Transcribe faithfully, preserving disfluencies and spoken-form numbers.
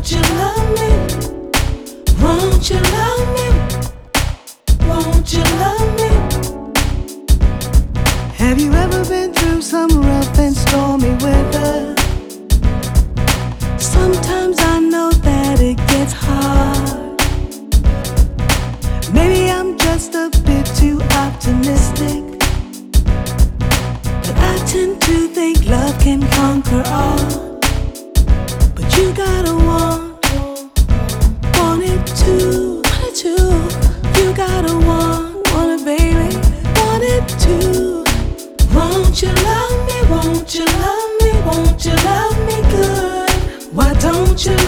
Won't you love me? Won't you love me? Won't you love me? Have you ever been through some